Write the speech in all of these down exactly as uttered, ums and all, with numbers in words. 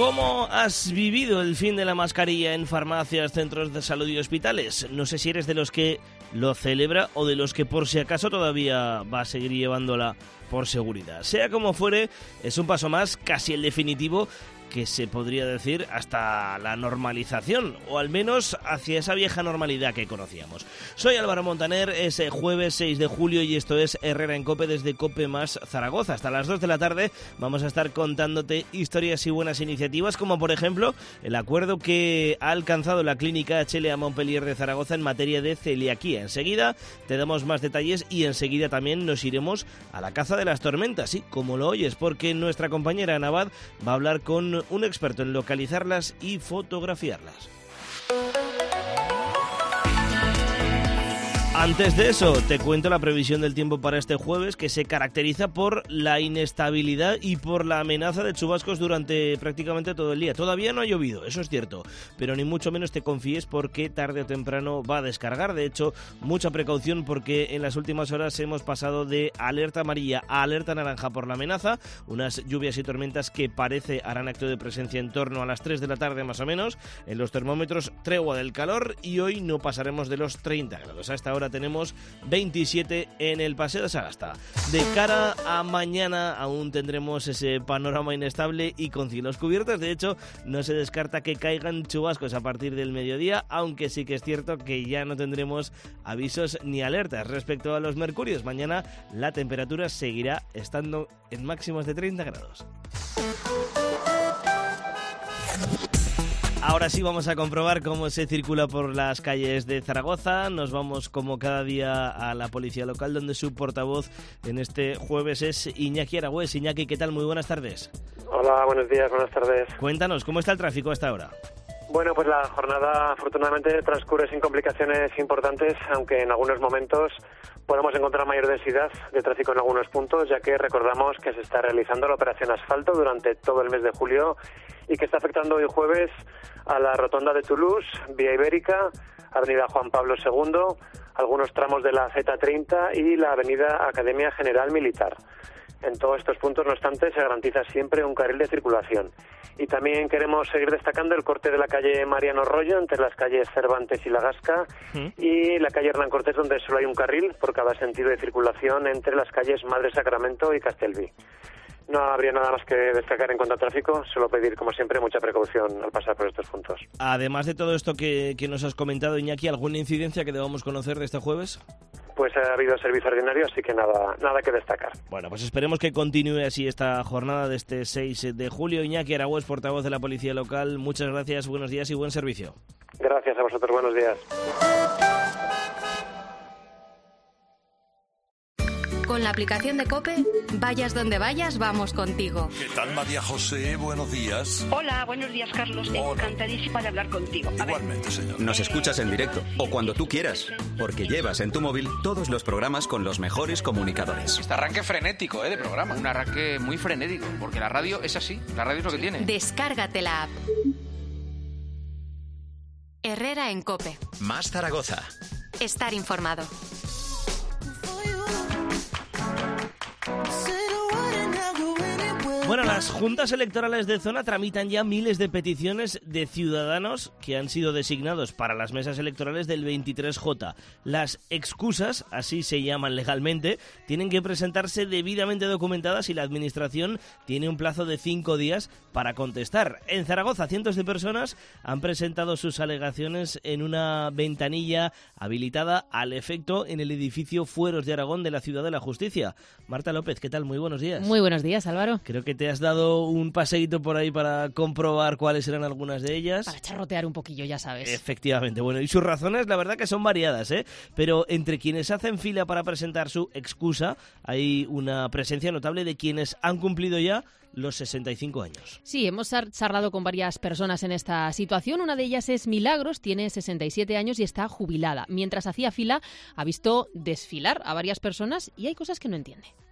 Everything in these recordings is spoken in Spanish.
¿Cómo has vivido el fin de la mascarilla en farmacias, centros de salud y hospitales? No sé si eres de los que lo celebra o de los que por si acaso todavía va a seguir llevándola por seguridad. Sea como fuere, es un paso más, casi el definitivo, que se podría decir hasta la normalización, o al menos hacia esa vieja normalidad que conocíamos. Soy Álvaro Montaner, es jueves seis de julio y esto es Herrera en COPE desde COPE más Zaragoza. Hasta las dos de la tarde vamos a estar contándote historias y buenas iniciativas, como por ejemplo el acuerdo que ha alcanzado la clínica H L A Montpellier de Zaragoza en materia de celiaquía. Enseguida te damos más detalles y enseguida también nos iremos a la caza de las tormentas, sí, como lo oyes, porque nuestra compañera Ana Abad va a hablar con un experto en localizarlas y fotografiarlas. Antes de eso, te cuento la previsión del tiempo para este jueves, que se caracteriza por la inestabilidad y por la amenaza de chubascos durante prácticamente todo el día. Todavía no ha llovido, eso es cierto, pero ni mucho menos te confíes porque tarde o temprano va a descargar. De hecho, mucha precaución porque en las últimas horas hemos pasado de alerta amarilla a alerta naranja por la amenaza, unas lluvias y tormentas que parece harán acto de presencia en torno a las tres de la tarde más o menos. En los termómetros, tregua del calor y hoy no pasaremos de los treinta grados. A esta hora tenemos veintisiete en el Paseo de Sagasta. De cara a mañana aún tendremos ese panorama inestable y con cielos cubiertos. De hecho, no se descarta que caigan chubascos a partir del mediodía, aunque sí que es cierto que ya no tendremos avisos ni alertas. Respecto a los mercurios, mañana la temperatura seguirá estando en máximos de treinta grados. Ahora sí vamos a comprobar cómo se circula por las calles de Zaragoza. Nos vamos como cada día a la policía local, donde su portavoz en este jueves es Iñaki Aragüés. Iñaki, ¿qué tal? Muy buenas tardes. Hola, buenos días, buenas tardes. Cuéntanos, ¿cómo está el tráfico hasta ahora? Bueno, pues la jornada afortunadamente transcurre sin complicaciones importantes, aunque en algunos momentos podemos encontrar mayor densidad de tráfico en algunos puntos, ya que recordamos que se está realizando la operación asfalto durante todo el mes de julio y que está afectando hoy jueves a la rotonda de Toulouse, Vía Ibérica, Avenida Juan Pablo segundo, algunos tramos de la Z treinta y la Avenida Academia General Militar. En todos estos puntos, no obstante, se garantiza siempre un carril de circulación. Y también queremos seguir destacando el corte de la calle Mariano Rollo entre las calles Cervantes y La Gasca ¿Mm? y la calle Hernán Cortés, donde solo hay un carril por cada sentido de circulación entre las calles Madre Sacramento y Castelví. No habría nada más que destacar en cuanto a tráfico, solo pedir, como siempre, mucha precaución al pasar por estos puntos. Además de todo esto que, que nos has comentado, Iñaki, ¿alguna incidencia que debamos conocer de este jueves? Pues ha habido servicio ordinario, así que nada, nada que destacar. Bueno, pues esperemos que continúe así esta jornada de este seis de julio. Iñaki Aragüés, portavoz de la Policía Local, muchas gracias, buenos días y buen servicio. Gracias a vosotros, buenos días. Con la aplicación de COPE, vayas donde vayas, vamos contigo. ¿Qué tal, María José? Buenos días. Hola, buenos días, Carlos. Hola. Encantadísima de hablar contigo. A Igualmente, ver. señor. Nos escuchas en directo o cuando tú quieras, porque llevas en tu móvil todos los programas con los mejores comunicadores. Este arranque frenético, ¿eh? De programa. Un arranque muy frenético, porque la radio es así. La radio es lo que tiene. Descárgate la app. Herrera en COPE. Más Zaragoza. Estar informado. Bueno, las juntas electorales de zona tramitan ya miles de peticiones de ciudadanos que han sido designados para las mesas electorales del veintitrés J. Las excusas, así se llaman legalmente, tienen que presentarse debidamente documentadas y la administración tiene un plazo de cinco días para contestar. En Zaragoza, cientos de personas han presentado sus alegaciones en una ventanilla habilitada al efecto en el edificio Fueros de Aragón de la Ciudad de la Justicia. Marta López, ¿qué tal? Muy buenos días. Muy buenos días, Álvaro. Creo que te has dado un paseíto por ahí para comprobar cuáles eran algunas de ellas. Para charrotear un poquillo, ya sabes. Efectivamente. Bueno, y sus razones, la verdad que son variadas, ¿eh? Pero entre quienes hacen fila para presentar su excusa, hay una presencia notable de quienes han cumplido ya los sesenta y cinco años. Sí, hemos charlado con varias personas en esta situación. Una de ellas es Milagros, tiene sesenta y siete años y está jubilada. Mientras hacía fila, ha visto desfilar a varias personas y hay cosas que no entiende.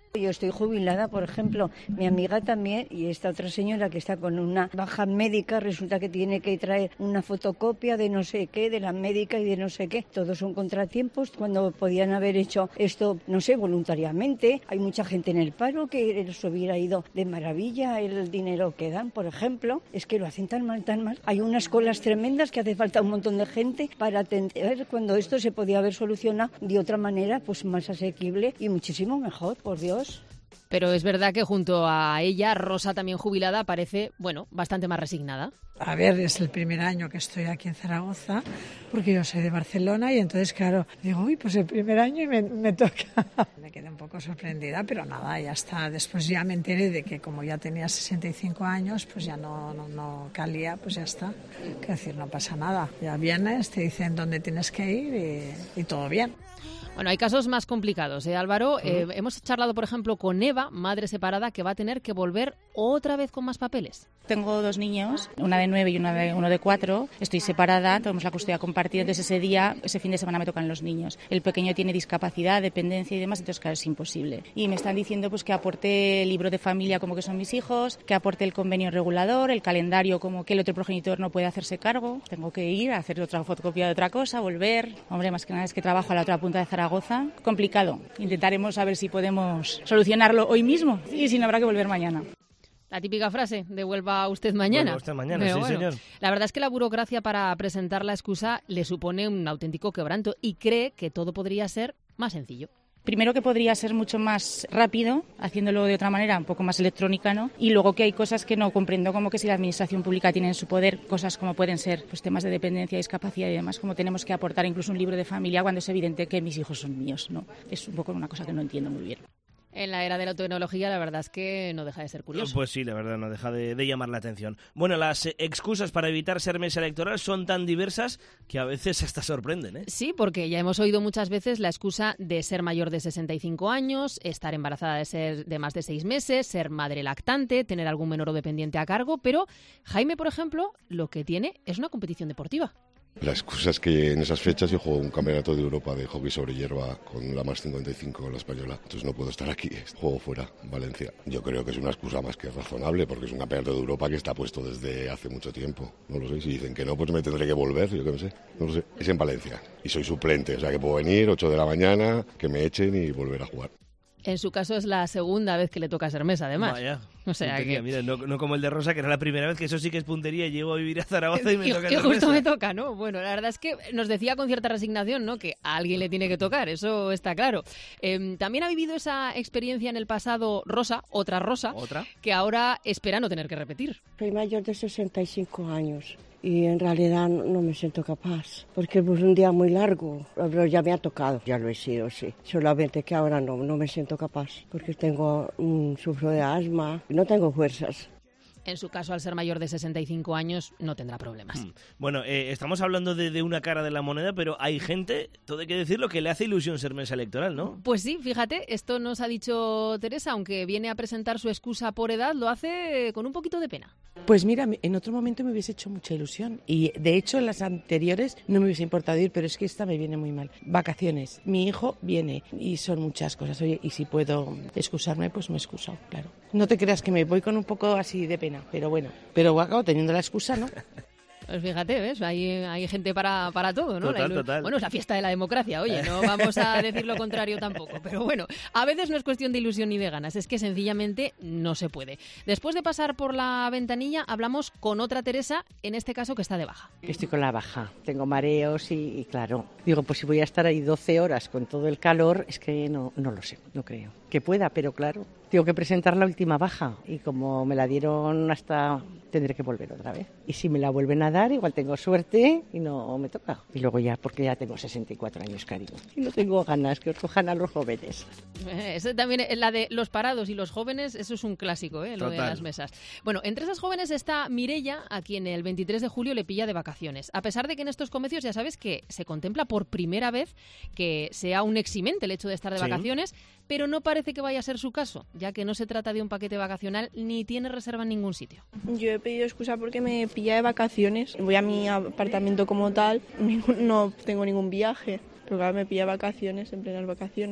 Yo estoy jubilada, por ejemplo, mi amiga también, y esta otra señora que está con una baja médica, resulta que tiene que traer una fotocopia de no sé qué, de la médica y de no sé qué. Todos son contratiempos cuando podían haber hecho esto, no sé, voluntariamente. Hay mucha gente en el paro que les hubiera ido de maravilla el dinero que dan, por ejemplo. Es que lo hacen tan mal, tan mal. Hay unas colas tremendas que hace falta un montón de gente para atender cuando esto se podía haber solucionado de otra manera, pues más asequible y muchísimo mejor, por Dios. Pero es verdad que junto a ella, Rosa, también jubilada, parece, bueno, bastante más resignada. A ver, es el primer año que estoy aquí en Zaragoza, porque yo soy de Barcelona y entonces, claro, digo, uy, pues el primer año y me, me toca. Me quedé un poco sorprendida, pero nada, ya está. Después ya me enteré de que como ya tenía sesenta y cinco años, pues ya no, no, no calía, pues ya está. Es decir, no pasa nada. Ya vienes, te dicen dónde tienes que ir y, y todo bien. Bueno, hay casos más complicados, ¿eh, Álvaro? Uh-huh. Eh, hemos charlado, por ejemplo, con Eva, madre separada, que va a tener que volver otra vez con más papeles. Tengo dos niños, una de nueve y una de, uno de cuatro. Estoy separada, tenemos la custodia compartida. Entonces ese día, ese fin de semana me tocan los niños. El pequeño tiene discapacidad, dependencia y demás, entonces claro, es imposible. Y me están diciendo pues que aporte el libro de familia como que son mis hijos, que aporte el convenio regulador, el calendario como que el otro progenitor no puede hacerse cargo. Tengo que ir a hacer otra fotocopia de otra cosa, volver. Hombre, más que nada es que trabajo a la otra punta de Zaragoza. Complicado. Intentaremos a ver si podemos solucionarlo hoy mismo y si no habrá que volver mañana. La típica frase, devuelva usted mañana. Vuelva usted mañana, Pero sí, bueno, señor. La verdad es que la burocracia para presentar la excusa le supone un auténtico quebranto y cree que todo podría ser más sencillo. Primero que podría ser mucho más rápido, haciéndolo de otra manera, un poco más electrónica, ¿no? Y luego que hay cosas que no comprendo, como que si la administración pública tiene en su poder cosas como pueden ser pues temas de dependencia, discapacidad y demás, como tenemos que aportar incluso un libro de familia cuando es evidente que mis hijos son míos, ¿no? Es un poco una cosa que no entiendo muy bien. En la era de la tecnología, la verdad es que no deja de ser curioso. Pues sí, la verdad, no deja de, de llamar la atención. Bueno, las eh, excusas para evitar ser mesa electoral son tan diversas que a veces hasta sorprenden, ¿eh? Sí, porque ya hemos oído muchas veces la excusa de ser mayor de sesenta y cinco años, estar embarazada de ser de más de seis meses, ser madre lactante, tener algún menor o dependiente a cargo, pero Jaime, por ejemplo, lo que tiene es una competición deportiva. La excusa es que en esas fechas yo juego un campeonato de Europa de hockey sobre hierba con la más cincuenta y cinco con la española, entonces no puedo estar aquí, juego fuera, Valencia. Yo creo que es una excusa más que razonable porque es un campeonato de Europa que está puesto desde hace mucho tiempo. No lo sé, si dicen que no, pues me tendré que volver, yo qué sé, no lo sé. Es en Valencia y soy suplente, o sea que puedo venir ocho de la mañana, que me echen y volver a jugar. En su caso es la segunda vez que le toca ser mesa, además. Vaya. O sea puntería, que... mira, no, no como el de Rosa, que era la primera vez, que eso sí que es puntería. Llego a vivir a Zaragoza y me y, toca y ser justo mesa. me toca, ¿no? Bueno, la verdad es que nos decía con cierta resignación, ¿no?, que a alguien le tiene que tocar, eso está claro. Eh, también ha vivido esa experiencia en el pasado Rosa, otra Rosa, ¿Otra? que ahora espera no tener que repetir. Soy mayor de sesenta y cinco años. Y en realidad no me siento capaz, porque es un día muy largo, pero ya me ha tocado, ya lo he sido, sí. Solamente que ahora no, no me siento capaz, porque tengo, um, sufro de asma, no tengo fuerzas. En su caso, al ser mayor de sesenta y cinco años, no tendrá problemas. Hmm. Bueno, eh, estamos hablando de, de una cara de la moneda, pero hay gente, todo hay que decirlo, que le hace ilusión ser mesa electoral, ¿no? Pues sí, fíjate, esto nos ha dicho Teresa, aunque viene a presentar su excusa por edad, lo hace con un poquito de pena. Pues mira, en otro momento me hubiese hecho mucha ilusión y de hecho en las anteriores no me hubiese importado ir, pero es que esta me viene muy mal. Vacaciones, mi hijo viene y son muchas cosas. Oye, y si puedo excusarme, pues me excuso, claro. No te creas que me voy con un poco así de pena, pero bueno, pero acabo teniendo la excusa, ¿no? Pues fíjate, ¿ves? Hay, hay gente para, para todo, ¿no? Total, la, total. Bueno, es la fiesta de la democracia, oye, no vamos a decir lo contrario tampoco. Pero bueno, a veces no es cuestión de ilusión ni de ganas, es que sencillamente no se puede. Después de pasar por la ventanilla, hablamos con otra Teresa, en este caso que está de baja. Estoy con la baja, tengo mareos y, y claro, digo, pues si voy a estar ahí doce horas con todo el calor, es que no, no lo sé, no creo. Que pueda, pero claro, tengo que presentar la última baja y como me la dieron hasta, tendré que volver otra vez. Y si me la vuelven a dar, igual tengo suerte y no me toca. Y luego ya, porque ya tengo sesenta y cuatro años, cariño. Y no tengo ganas que os cojan a los jóvenes. Eh, eso también, la de los parados y los jóvenes, eso es un clásico, ¿eh? Lo Total. de las mesas. Bueno, entre esas jóvenes está Mireia, a quien el veintitrés de julio le pilla de vacaciones. A pesar de que en estos comicios ya sabes que se contempla por primera vez que sea un eximente el hecho de estar de Sí. vacaciones, pero no parece que vaya a ser su caso, ya que no se trata de un paquete vacacional ni tiene reserva en ningún sitio. Yo he pedido excusa porque me pilla de vacaciones. Voy a mi apartamento como tal, no tengo ningún viaje, pero claro, me pilla de vacaciones, en plenas vacaciones.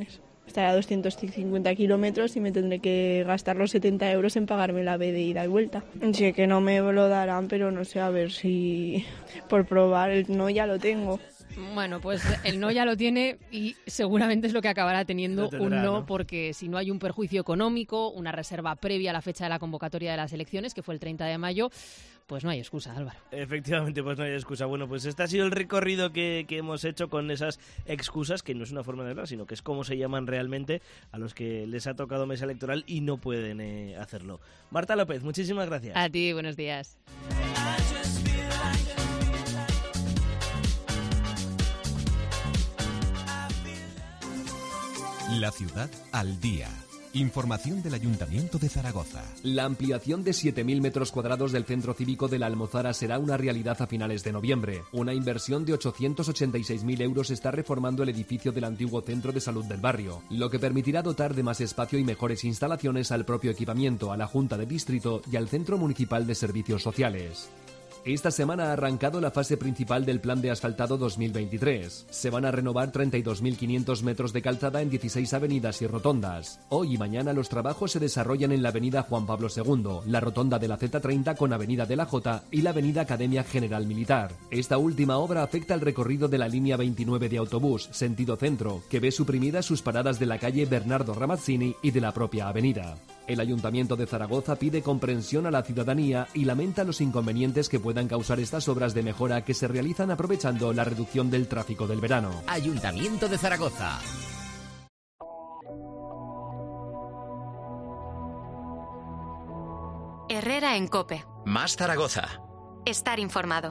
estaré a doscientos cincuenta kilómetros y me tendré que gastar los setenta euros en pagarme la B de ida y vuelta. Sí que no me lo darán, pero no sé, a ver si por probar, el no ya lo tengo. Bueno, pues el no ya lo tiene y seguramente es lo que acabará teniendo tendrá, un no, no, porque si no hay un perjuicio económico, una reserva previa a la fecha de la convocatoria de las elecciones, que fue el treinta de mayo, pues no hay excusa, Álvaro. Efectivamente, pues no hay excusa. Bueno, pues este ha sido el recorrido que, que hemos hecho con esas excusas, que no es una forma de hablar, sino que es como se llaman realmente a los que les ha tocado mesa electoral y no pueden eh, hacerlo. Marta López, muchísimas gracias. A ti, buenos días. La ciudad al día. Información del Ayuntamiento de Zaragoza. La ampliación de siete mil metros cuadrados del Centro Cívico de la Almozara será una realidad a finales de noviembre. Una inversión de ochocientos ochenta y seis mil euros está reformando el edificio del antiguo Centro de Salud del barrio, lo que permitirá dotar de más espacio y mejores instalaciones al propio equipamiento, a la Junta de Distrito y al Centro Municipal de Servicios Sociales. Esta semana ha arrancado la fase principal del Plan de Asfaltado dos mil veintitrés. Se van a renovar treinta y dos mil quinientos metros de calzada en dieciséis avenidas y rotondas. Hoy y mañana los trabajos se desarrollan en la avenida Juan Pablo segundo, la rotonda de la Z treinta con avenida de la Jota y la avenida Academia General Militar. Esta última obra afecta al recorrido de la línea veintinueve de autobús, sentido centro, que ve suprimidas sus paradas de la calle Bernardo Ramazzini y de la propia avenida. El Ayuntamiento de Zaragoza pide comprensión a la ciudadanía y lamenta los inconvenientes que puedan causar estas obras de mejora que se realizan aprovechando la reducción del tráfico del verano. Ayuntamiento de Zaragoza. Herrera en COPE. Más Zaragoza. Estar informado.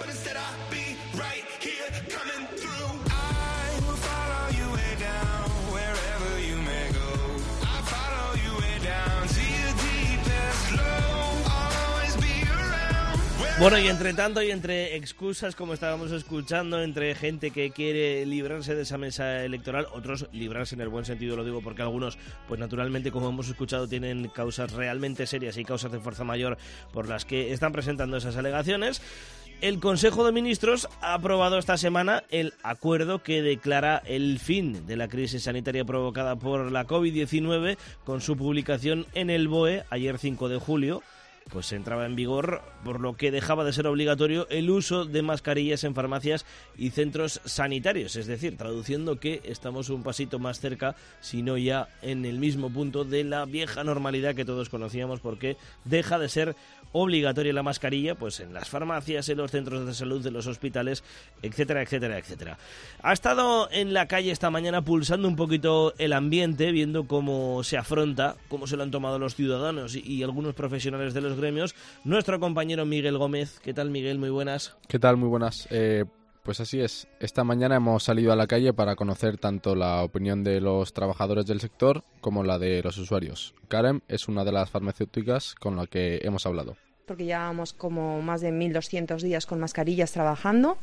Bueno, y entre tanto y entre excusas, como estábamos escuchando, entre gente que quiere librarse de esa mesa electoral, otros librarse en el buen sentido, lo digo porque algunos, pues naturalmente, como hemos escuchado, tienen causas realmente serias y causas de fuerza mayor por las que están presentando esas alegaciones. El Consejo de Ministros ha aprobado esta semana el acuerdo que declara el fin de la crisis sanitaria provocada por la covid diecinueve con su publicación en el B O E ayer cinco de julio. Pues entraba en vigor, por lo que dejaba de ser obligatorio el uso de mascarillas en farmacias y centros sanitarios. Es decir, traduciendo que estamos un pasito más cerca, si no ya en el mismo punto de la vieja normalidad que todos conocíamos, porque deja de ser obligatoria la mascarilla pues en las farmacias, en los centros de salud, en los hospitales, etcétera, etcétera, etcétera. Ha estado en la calle esta mañana pulsando un poquito el ambiente, viendo cómo se afronta, cómo se lo han tomado los ciudadanos y, y algunos profesionales de los gremios, nuestro compañero Miguel Gómez. ¿Qué tal, Miguel? Muy buenas. ¿Qué tal? Muy buenas. Eh, pues así es. Esta mañana hemos salido a la calle para conocer tanto la opinión de los trabajadores del sector como la de los usuarios. Karen es una de las farmacéuticas con la que hemos hablado. Porque llevamos como más de mil doscientos días con mascarillas trabajando.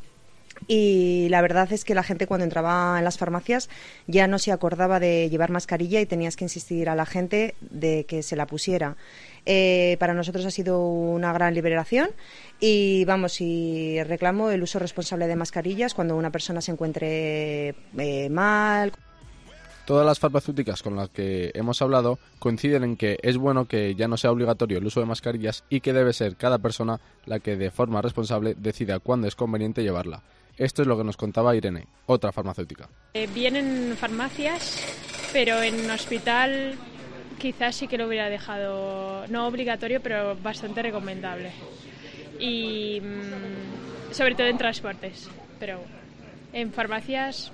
Y la verdad es que la gente cuando entraba en las farmacias ya no se acordaba de llevar mascarilla y tenías que insistir a la gente de que se la pusiera. Eh, para nosotros ha sido una gran liberación y vamos, y reclamo el uso responsable de mascarillas cuando una persona se encuentre eh, mal. Todas las farmacéuticas con las que hemos hablado coinciden en que es bueno que ya no sea obligatorio el uso de mascarillas y que debe ser cada persona la que de forma responsable decida cuándo es conveniente llevarla. Esto es lo que nos contaba Irene, otra farmacéutica. Eh, bien en farmacias, pero en hospital quizás sí que lo hubiera dejado, no obligatorio, pero bastante recomendable. Y mmm, sobre todo en transportes, pero en farmacias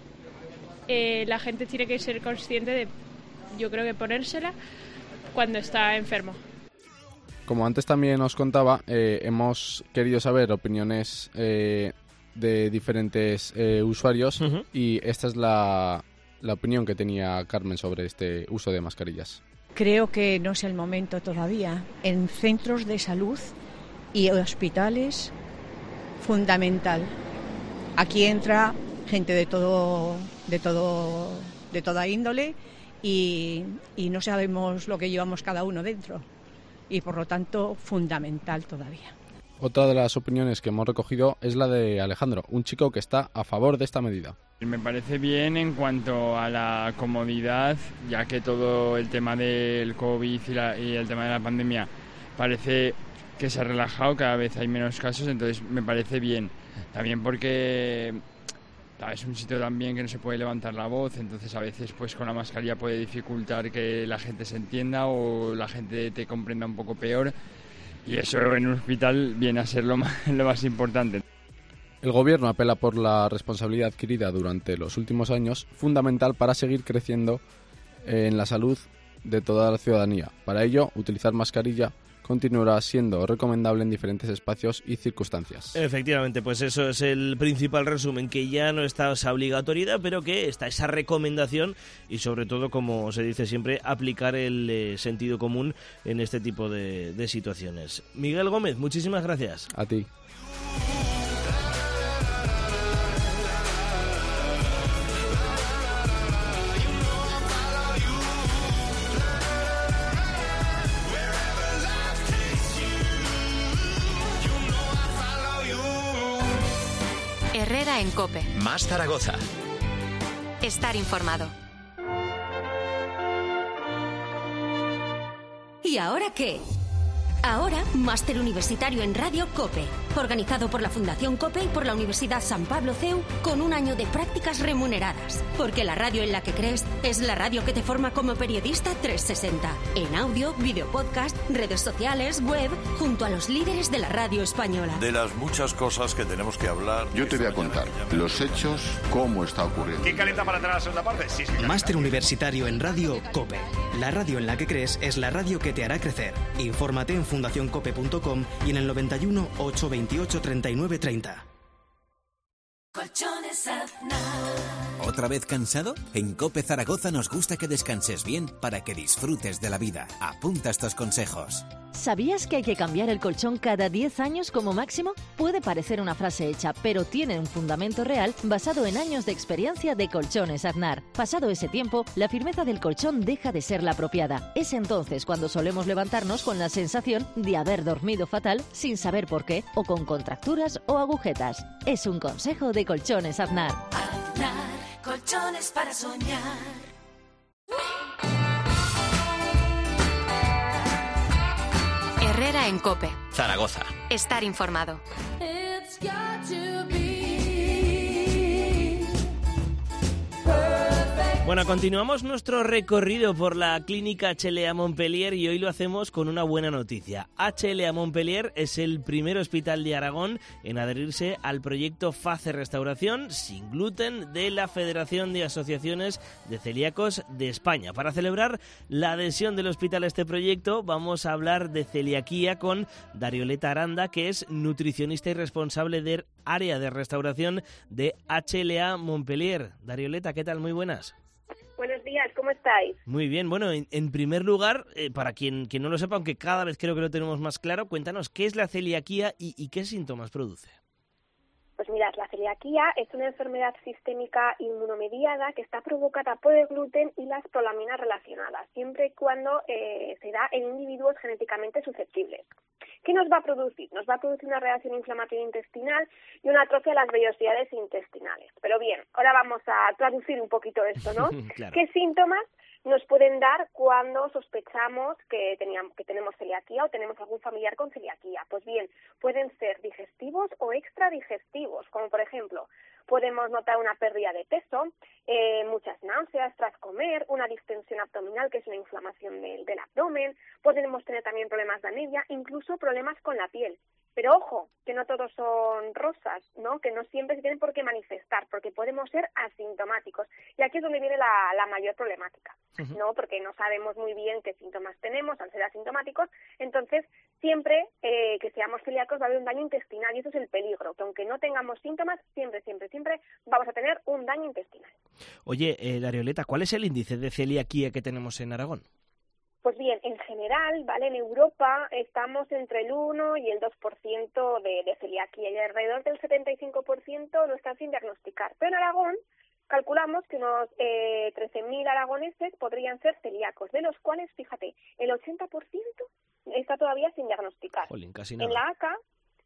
eh, la gente tiene que ser consciente de, yo creo que ponérsela cuando está enfermo. Como antes también os contaba, eh, hemos querido saber opiniones eh, de diferentes eh, usuarios uh-huh. y esta es la, la opinión que tenía Carmen sobre este uso de mascarillas. Creo que no es el momento todavía. En centros de salud y hospitales, fundamental. Aquí entra gente de todo, de todo, de toda índole y, y no sabemos lo que llevamos cada uno dentro. Y por lo tanto, fundamental todavía. Otra de las opiniones que hemos recogido es la de Alejandro, un chico que está a favor de esta medida. Me parece bien en cuanto a la comodidad, ya que todo el tema del COVID y, la, y el tema de la pandemia parece que se ha relajado, cada vez hay menos casos, entonces me parece bien. También porque es un sitio también que no se puede levantar la voz, entonces a veces pues con la mascarilla puede dificultar que la gente se entienda o la gente te comprenda un poco peor, y eso en un hospital viene a ser lo más, lo más importante. El Gobierno apela por la responsabilidad adquirida durante los últimos años, fundamental para seguir creciendo en la salud de toda la ciudadanía. Para ello, utilizar mascarilla continuará siendo recomendable en diferentes espacios y circunstancias. Efectivamente, pues eso es el principal resumen, que ya no está esa obligatoriedad, pero que está esa recomendación y sobre todo, como se dice siempre, aplicar el eh, sentido común en este tipo de, de situaciones. Miguel Gómez, muchísimas gracias. A ti. Herrera en COPE. Más Zaragoza. Estar informado. ¿Y ahora qué? Ahora, Máster Universitario en Radio COPE, organizado por la Fundación COPE y por la Universidad San Pablo C E U, con un año de prácticas remuneradas. Porque la radio en la que crees es la radio que te forma como periodista trescientos sesenta. En audio, videopodcast, redes sociales, web, junto a los líderes de la radio española. De las muchas cosas que tenemos que hablar. Yo te voy a contar los hechos, cómo está ocurriendo. ¿Quién calienta para entrar a la segunda parte? Sí, sí. Máster Universitario en Radio COPE. La radio en la que crees es la radio que te hará crecer. Infórmate en fundación cope punto com y en el noventa y uno, ochocientos veintiocho, treinta y nueve, treinta. Colchones Aznar. ¿Otra vez cansado? En COPE Zaragoza nos gusta que descanses bien para que disfrutes de la vida. Apunta estos consejos. ¿Sabías que hay que cambiar el colchón cada diez años como máximo? Puede parecer una frase hecha, pero tiene un fundamento real basado en años de experiencia de Colchones Aznar. Pasado ese tiempo, la firmeza del colchón deja de ser la apropiada. Es entonces cuando solemos levantarnos con la sensación de haber dormido fatal sin saber por qué, o con contracturas o agujetas. Es un consejo de Colchones Aznar. Aznar, colchones para soñar. Herrera en COPE. Zaragoza. Estar informado. It's got to be. Bueno, continuamos nuestro recorrido por la clínica H L A Montpellier y hoy lo hacemos con una buena noticia. H L A Montpellier es el primer hospital de Aragón en adherirse al proyecto FACE Restauración sin gluten de la Federación de Asociaciones de Celíacos de España. Para celebrar la adhesión del hospital a este proyecto vamos a hablar de celiaquía con Darioleta Aranda, que es nutricionista y responsable del área de restauración de H L A Montpellier. Darioleta, ¿qué tal? Muy buenas. Buenos días, ¿cómo estáis? Muy bien, bueno, en, en primer lugar, eh, para quien, quien no lo sepa, aunque cada vez creo que lo tenemos más claro, cuéntanos qué es la celiaquía y, y qué síntomas produce. Pues mirad, la celiaquía es una enfermedad sistémica inmunomediada que está provocada por el gluten y las prolaminas relacionadas, siempre y cuando eh, se da en individuos genéticamente susceptibles. ¿Qué nos va a producir? Nos va a producir una reacción inflamatoria intestinal y una atrofia de las vellosidades intestinales. Pero bien, ahora vamos a traducir un poquito esto, ¿no? Claro. ¿Qué síntomas nos pueden dar cuando sospechamos que, teníamos, que tenemos celiaquía o tenemos algún familiar con celiaquía? Pues bien, pueden ser digestivos o extradigestivos, como por ejemplo, podemos notar una pérdida de peso, eh, muchas náuseas tras comer, una distensión abdominal, que es una inflamación del, del abdomen, podemos tener también problemas de anemia, incluso problemas con la piel. Pero ojo, que no todos son rosas, ¿no? Que no siempre se tienen por qué manifestar, porque podemos ser asintomáticos. Y aquí es donde viene la, la mayor problemática, uh-huh. ¿no? Porque no sabemos muy bien qué síntomas tenemos al ser asintomáticos. Entonces, siempre eh, que seamos celíacos va a haber un daño intestinal, y eso es el peligro, que aunque no tengamos síntomas, siempre, siempre, siempre vamos a tener un daño intestinal. Oye, eh, Darioleta, ¿cuál es el índice de celiaquía que tenemos en Aragón? Pues bien, en general, ¿vale? En Europa estamos entre el uno y el dos por ciento de, de celiaquía y alrededor del setenta y cinco por ciento lo están sin diagnosticar. Pero en Aragón calculamos que unos eh, trece mil aragoneses podrían ser celíacos, de los cuales, fíjate, el ochenta por ciento está todavía sin diagnosticar. Jolín, casi nada. En la A C A,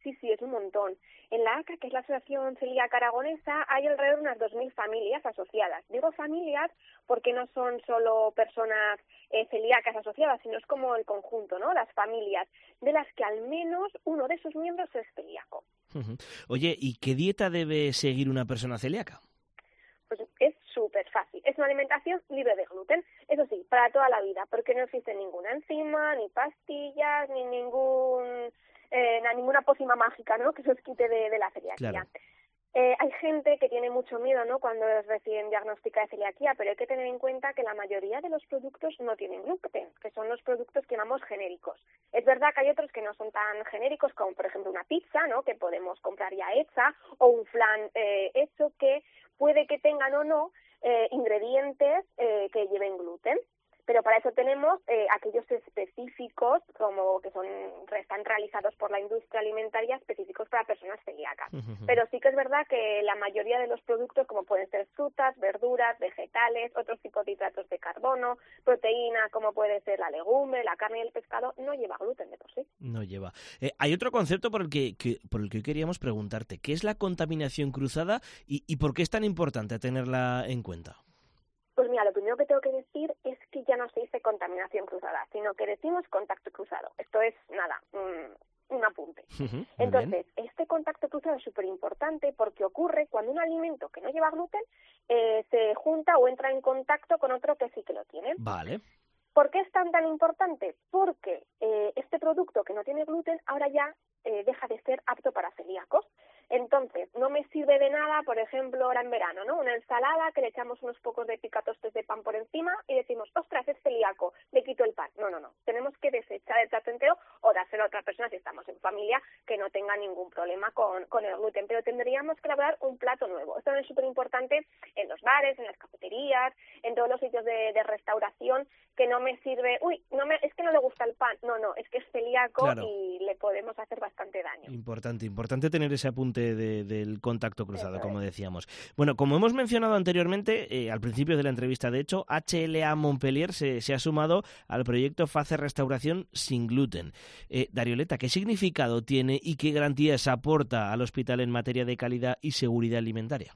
Sí, sí, es un montón. En la A C A, que es la Asociación Celíaca Aragonesa, hay alrededor de unas dos mil familias asociadas. Digo familias porque no son solo personas eh, celíacas asociadas, sino es como el conjunto, ¿no? Las familias, de las que al menos uno de sus miembros es celíaco. Uh-huh. Oye, ¿y qué dieta debe seguir una persona celíaca? Pues es súper fácil. Es una alimentación libre de gluten, eso sí, para toda la vida, porque no existe ninguna enzima, ni pastillas, ni ningún eh, ninguna pócima mágica, ¿no?, que se os quite de, de la celiaquía. Claro. Eh, hay gente que tiene mucho miedo, ¿no?, cuando es recién diagnosticada de celiaquía, pero hay que tener en cuenta que la mayoría de los productos no tienen gluten, que son los productos que llamamos genéricos. Es verdad que hay otros que no son tan genéricos, como por ejemplo una pizza, ¿no?, que podemos comprar ya hecha, o un flan eh, hecho, que puede que tengan o no eh, ingredientes eh, que lleven gluten. Pero para eso tenemos eh, aquellos específicos, como que son están realizados por la industria alimentaria, específicos para personas celíacas. Uh-huh. Pero sí que es verdad que la mayoría de los productos, como pueden ser frutas, verduras, vegetales, otros tipos de hidratos de carbono, proteína, como puede ser la legumbre, la carne y el pescado, no lleva gluten de por sí. No lleva. Eh, hay otro concepto por el que, que por el que hoy queríamos preguntarte. ¿Qué es la contaminación cruzada y, y por qué es tan importante tenerla en cuenta? Pues mira, lo primero que tengo que decir es que ya no se dice contaminación cruzada, sino que decimos contacto cruzado. Esto es, nada, un, un apunte. Uh-huh, Entonces, este contacto cruzado es súper importante porque ocurre cuando un alimento que no lleva gluten eh, se junta o entra en contacto con otro que sí que lo tiene. Vale. ¿Por qué es tan tan importante? Porque eh, este producto que no tiene gluten ahora ya eh, deja de ser apto para celíacos. Entonces, no me sirve de nada, por ejemplo, ahora en verano, ¿no?, una ensalada que le echamos unos pocos de picatostes de pan por encima y decimos, ostras, es celíaco, le quito el pan. No, no, no. Tenemos que desechar el plato entero o dárselo a otra persona si estamos en familia que no tenga ningún problema con, con el gluten. Pero tendríamos que elaborar un plato nuevo. Esto es súper importante en los bares, en las cafeterías, en todos los sitios de, de restauración, que no me sirve, uy, no me, es que no le gusta el pan. No, no, es que es celíaco, claro, y le podemos hacer bastante daño. Importante, importante tener ese apunte De, del contacto cruzado, como decíamos. Bueno, como hemos mencionado anteriormente, eh, al principio de la entrevista, de hecho, H L A Montpellier se, se ha sumado al proyecto Face Restauración sin gluten. Eh, Darioleta, ¿qué significado tiene y qué garantías aporta al hospital en materia de calidad y seguridad alimentaria?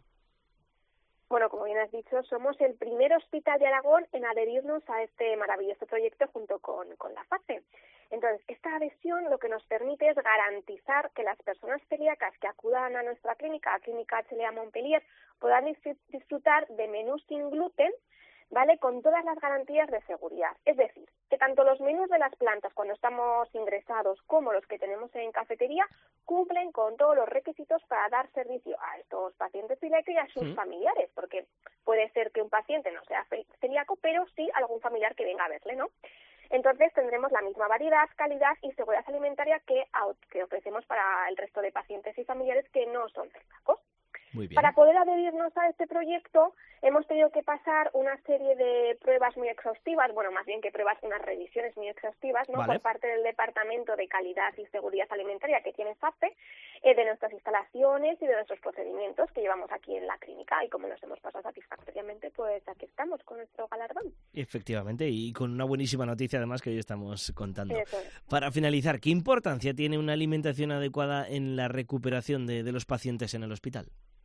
Bueno, como bien has dicho, somos el primer hospital de Aragón en adherirnos a este maravilloso proyecto junto con, con la FACE. Entonces, esta adhesión lo que nos permite es garantizar que las personas celíacas que acudan a nuestra clínica, a Clínica H L A Montpellier, puedan disfrutar de menús sin gluten, ¿vale?, con todas las garantías de seguridad. Es decir, que tanto los menús de las plantas cuando estamos ingresados como los que tenemos en cafetería cumplen con todos los requisitos para dar servicio a estos pacientes celíacos y a sus ¿Sí? familiares, porque puede ser que un paciente no sea celíaco, pero sí algún familiar que venga a verle, ¿no? Entonces tendremos la misma variedad, calidad y seguridad alimentaria que, que ofrecemos para el resto de pacientes y familiares que no son celíacos. Muy bien. Para poder adherirnos a este proyecto hemos tenido que pasar una serie de pruebas muy exhaustivas, bueno, más bien que pruebas, unas revisiones muy exhaustivas, ¿no?, vale, por parte del Departamento de Calidad y Seguridad Alimentaria que tiene FACE, eh, de nuestras instalaciones y de nuestros procedimientos que llevamos aquí en la clínica, y como nos hemos pasado satisfactoriamente, pues aquí estamos con nuestro galardón. Efectivamente, y con una buenísima noticia además que hoy estamos contando. Eso es. Para finalizar, ¿qué importancia tiene una alimentación adecuada en la recuperación de, de los pacientes en el hospital?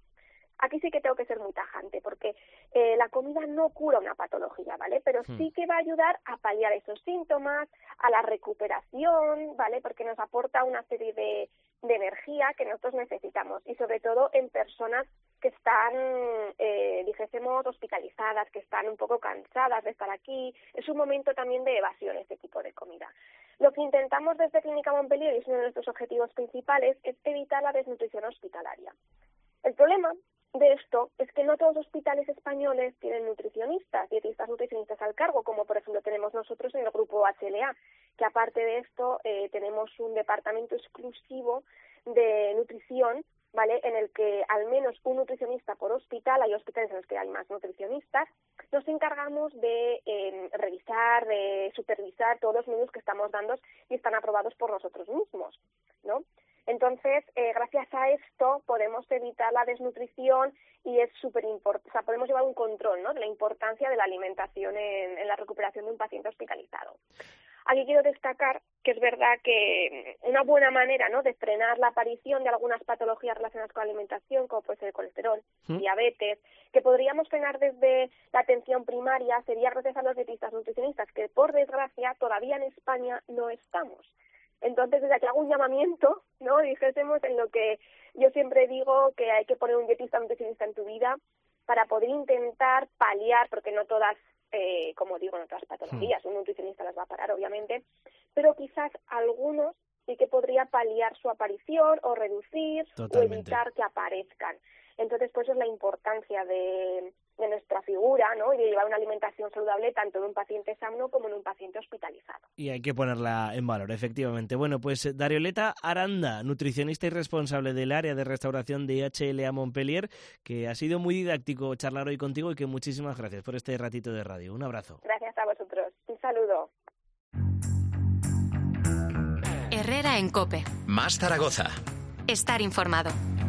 Aquí sí que tengo que ser muy tajante, porque eh, la comida no cura una patología, ¿vale? Pero hmm. sí que va a ayudar a paliar esos síntomas, a la recuperación, ¿vale? Porque nos aporta una serie de, de energía que nosotros necesitamos, y sobre todo en personas que están, eh, dijésemos, hospitalizadas, que están un poco cansadas de estar aquí. Es un momento también de evasión este tipo de comida. Lo que intentamos desde Clínica Montpellier, y es uno de nuestros objetivos principales, es evitar la desnutrición hospitalaria. El problema de esto es que no todos los hospitales españoles tienen nutricionistas, dietistas nutricionistas al cargo, como por ejemplo tenemos nosotros en el grupo H L A, que aparte de esto eh, tenemos un departamento exclusivo de nutrición, ¿vale?, en el que al menos un nutricionista por hospital, hay hospitales en los que hay más nutricionistas, nos encargamos de eh, revisar, de supervisar todos los menús que estamos dando y están aprobados por nosotros mismos, ¿no? Entonces, eh, gracias a esto podemos evitar la desnutrición y es súper importante, o sea, podemos llevar un control, ¿no?, de la importancia de la alimentación en, en la recuperación de un paciente hospitalizado. Aquí quiero destacar que es verdad que una buena manera, ¿no?, de frenar la aparición de algunas patologías relacionadas con la alimentación, como puede ser el colesterol, ¿Mm? diabetes, que podríamos frenar desde la atención primaria, sería gracias a los dietistas nutricionistas, que por desgracia todavía en España no estamos. Entonces, desde aquí hago un llamamiento, ¿no?, dijésemos, en lo que yo siempre digo que hay que poner un dietista nutricionista en tu vida para poder intentar paliar, porque no todas, eh, como digo, no todas patologías, un nutricionista las va a parar, obviamente, pero quizás algunos sí que podría paliar su aparición o reducir Totalmente. o evitar que aparezcan. Entonces, pues es la importancia de, de nuestra figura, ¿no?, y de llevar una alimentación saludable tanto en un paciente sano como en un paciente hospitalizado. Y hay que ponerla en valor, efectivamente. Bueno, pues Darioleta Aranda, nutricionista y responsable del área de restauración de H L A Montpellier, que ha sido muy didáctico charlar hoy contigo y que muchísimas gracias por este ratito de radio. Un abrazo. Gracias a vosotros. Un saludo. Herrera en COPE. Más Zaragoza. Estar informado.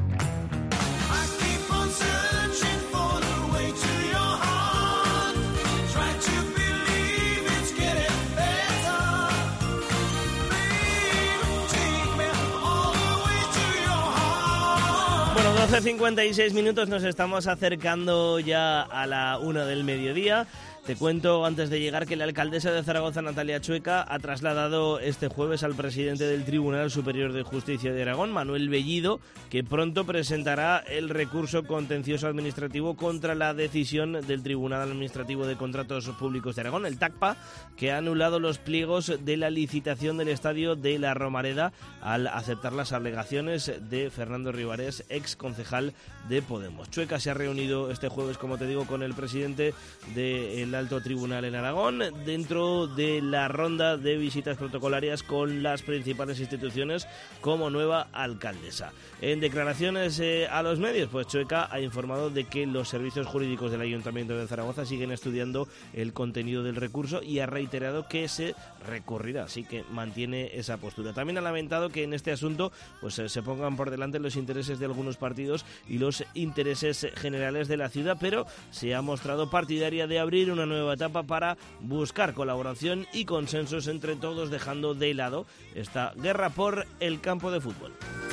Bueno, doce cincuenta y seis minutos, nos estamos acercando ya a la una del mediodía. Te cuento antes de llegar que la alcaldesa de Zaragoza, Natalia Chueca, ha trasladado este jueves al presidente del Tribunal Superior de Justicia de Aragón, Manuel Bellido, que pronto presentará el recurso contencioso administrativo contra la decisión del Tribunal Administrativo de Contratos Públicos de Aragón, el TACPA, que ha anulado los pliegos de la licitación del estadio de La Romareda al aceptar las alegaciones de Fernando Ribarés, ex concejal de Podemos. Chueca se ha reunido este jueves, como te digo, con el presidente del Alto Tribunal en Aragón, dentro de la ronda de visitas protocolarias con las principales instituciones como nueva alcaldesa. En declaraciones eh, a los medios, pues Chueca ha informado de que los servicios jurídicos del Ayuntamiento de Zaragoza siguen estudiando el contenido del recurso y ha reiterado que se recurrirá, así que mantiene esa postura. También ha lamentado que en este asunto pues eh, se pongan por delante los intereses de algunos partidos y los intereses generales de la ciudad, pero se ha mostrado partidaria de abrir una nueva etapa para buscar colaboración y consensos entre todos, dejando de lado esta guerra por el campo de fútbol.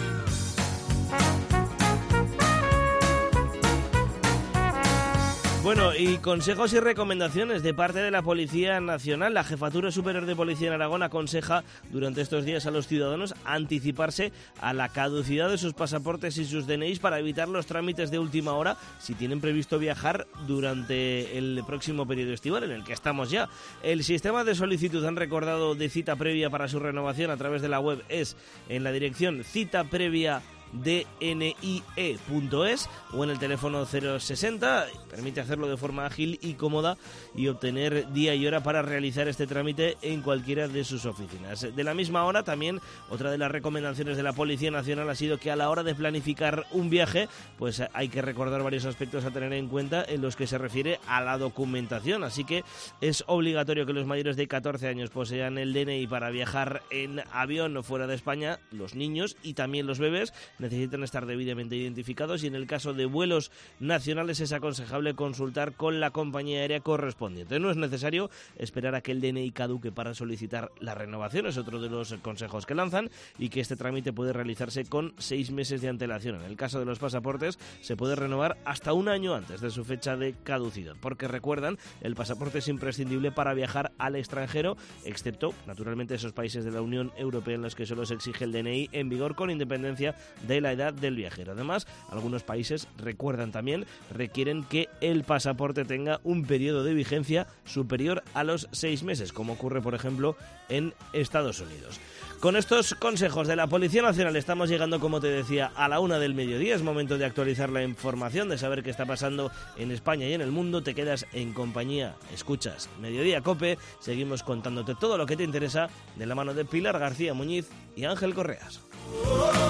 Bueno, y consejos y recomendaciones de parte de la Policía Nacional. La Jefatura Superior de Policía en Aragón aconseja durante estos días a los ciudadanos anticiparse a la caducidad de sus pasaportes y sus D N Is para evitar los trámites de última hora si tienen previsto viajar durante el próximo periodo estival en el que estamos ya. El sistema de solicitud, han recordado, de cita previa para su renovación a través de la web es en la dirección cita previa D N I E punto es o en el teléfono cero sesenta. Permite hacerlo de forma ágil y cómoda y obtener día y hora para realizar este trámite en cualquiera de sus oficinas. De la misma hora, también otra de las recomendaciones de la Policía Nacional ha sido que a la hora de planificar un viaje, pues hay que recordar varios aspectos a tener en cuenta en los que se refiere a la documentación. Así que es obligatorio que los mayores de catorce años posean el D N I para viajar en avión o fuera de España. Los niños y también los bebés necesitan estar debidamente identificados y en el caso de vuelos nacionales es aconsejable consultar con la compañía aérea correspondiente. No es necesario esperar a que el D N I caduque para solicitar la renovación, es otro de los consejos que lanzan, y que este trámite puede realizarse con seis meses de antelación. En el caso de los pasaportes se puede renovar hasta un año antes de su fecha de caducidad, porque recuerdan, el pasaporte es imprescindible para viajar al extranjero, excepto naturalmente esos países de la Unión Europea en los que solo se exige el D N I en vigor con independencia de la edad del viajero. Además, algunos países, recuerdan también, requieren que el pasaporte tenga un periodo de vigencia superior a los seis meses, como ocurre, por ejemplo, en Estados Unidos. Con estos consejos de la Policía Nacional estamos llegando, como te decía, a la una del mediodía. Es momento de actualizar la información, de saber qué está pasando en España y en el mundo. Te quedas en compañía, escuchas Mediodía Cope. Seguimos contándote todo lo que te interesa de la mano de Pilar García Muñiz y Ángel Correas.